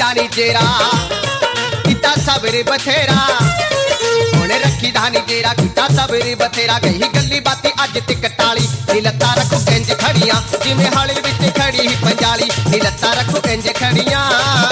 धानी चेरा किता सबरे बथेरा हुण रखी धानी चेरा किता सबरे बथेरा गई गल्ली बाती अज ते कटाली नी लत्ता रखो इंज खड़ियां जिवें हाले विच खड़ी ही पंजाली नी लत्ता रखो इंज खड़ियां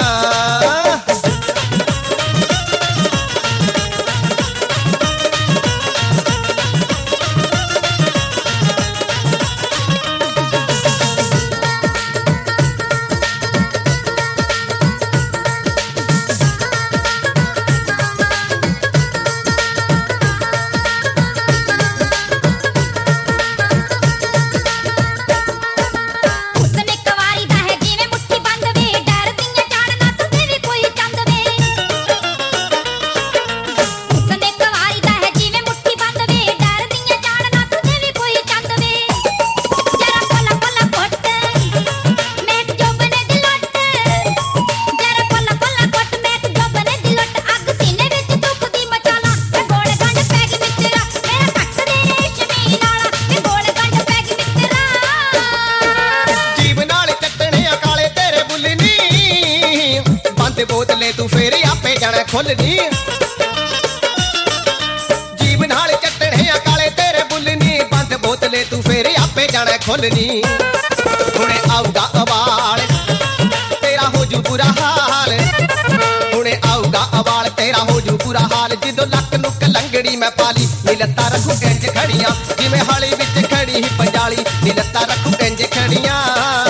बोतले तू फिर आपे जाना खोलनी जीव नाल चटणे काले तेरे बुलनी बंद बोतले तू फिर आपे जाना खोलनी हुणे आऊगा अवाल तेरा हो जू बुरा हाल हुणे आऊगा अवाल तेरा हो जू बुरा हाल जिदो लक नुक लंगड़ी मैं पाली नी लत्ता रखू इंज खड़ियां जिवें हाली विच खड़ी ही पंजाली नी लत्ता रखू इंज खड़ियां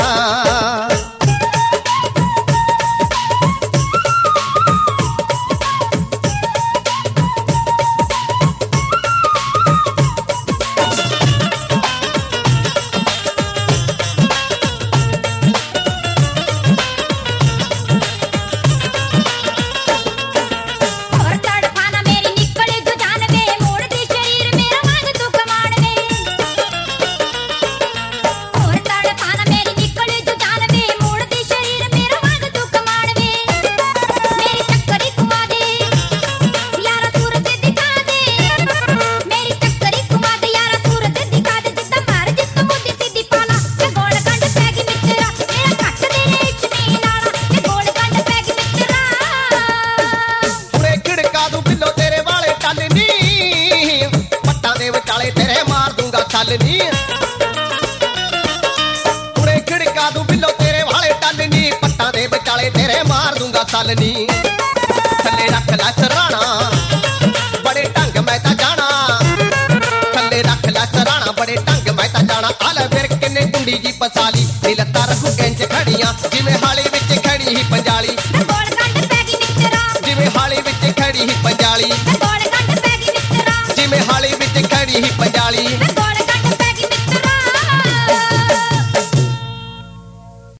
तेरे मार दूंगा छलनी उड़े खिड़का दूं बिल्लो तेरे वाले टलनी पट्टा दे विचाले तेरे मार दूंगा छलनी थल्ले रख लै सराणा बड़े ढंग मैं ता जाना थल्ले रख लै सराणा बड़े ढंग मैं ता जाना आले फिर किन्ने कुंडी जी पसाली नी लत्ता रखू इंज खड़ियां जिवें